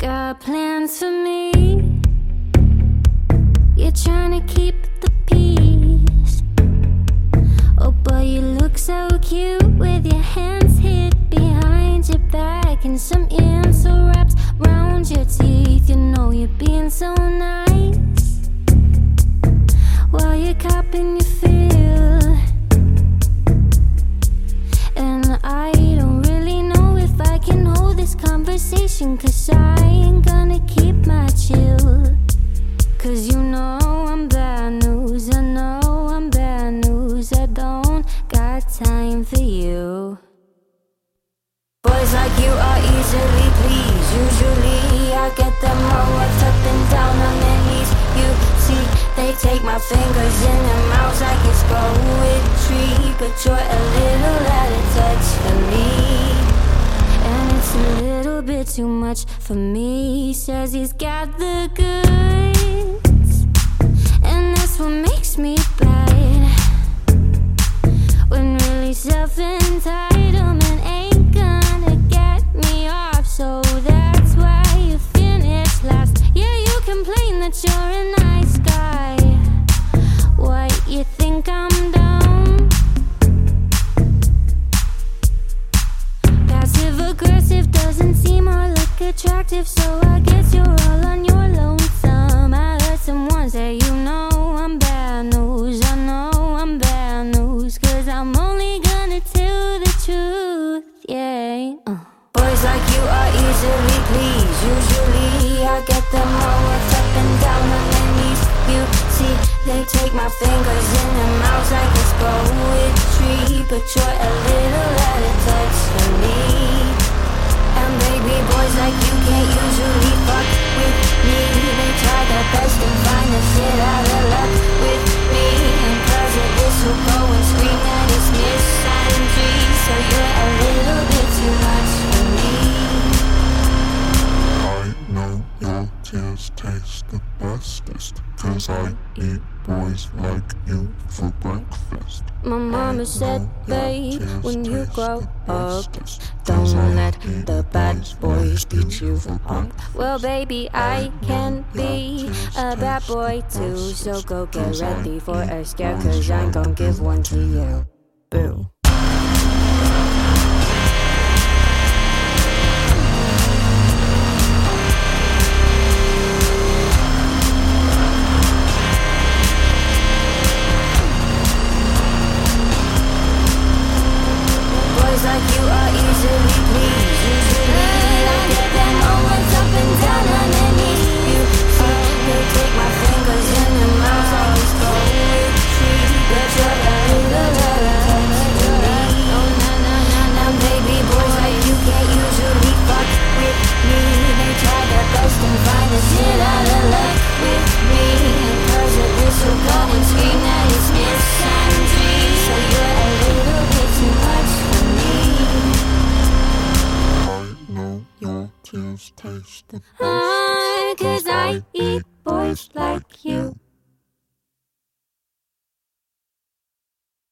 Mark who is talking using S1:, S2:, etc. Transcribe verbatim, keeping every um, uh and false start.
S1: got plans for me. You're trying to keep the peace. Oh boy, you look so cute with your hands hid behind your back and some answer wraps round your teeth. You know you're being so nice while you're copping your fill. And I don't really know if I can hold this conversation, 'cause I ain't gonna keep my chill. 'Cause you know I'm bad news, I know I'm bad news. I don't got time for you. Boys like you are easily pleased. Usually I get them all worked up and down on their knees. You see, they take my fingers in their mouths like it's poetry. But you're a little out of touch for me, and it's a little bit too much for me. He says he's got the goods, and that's what makes me bad. When really self-entitlement ain't gonna get me off, so that's why you finish last. Yeah, you complain that you're a nice guy. What, you think I'm dumb? Passive-aggressive doesn't seem or look attractive, so I guess you're all on your lonesome. I heard someone say, you know I'm bad news, I know I'm bad news, 'cause I'm only gonna tell the truth, yeah. uh. Boys like you are easily pleased. Usually I get them all worked up and down on their knees. You see, they take my fingers in their mouths like it's poetry. But you're a little out of touch for me. And baby, boys like you can't usually fuck with me. They try their best and find the shit out of luck with me. And cause of this will go and scream that it's misandry. So you're a little bit too much for me.
S2: I know your tears taste the bestest, 'cause I eat boys like you for breakfast.
S1: My mama said, babe, when you grow up, don't let the bad boys beat you up. Well, baby, I can be a bad boy too, so go get ready for a scare, 'cause I'm gon' give one to you. Boo. Like you are easily pleased. Usually I get them all worked up and down on their knees. You see, they take my fingers in their mouths like it's poetry. But you're a little out of touch for me. Now baby, boys like you can't usually fuck with me. They try their best and find the shit out of luck with me. And cause of this will go and scream that it's misandry. So you're a little bit too much for me.
S2: Your tears taste the best,
S1: Ah, 'cause I eat boys like you.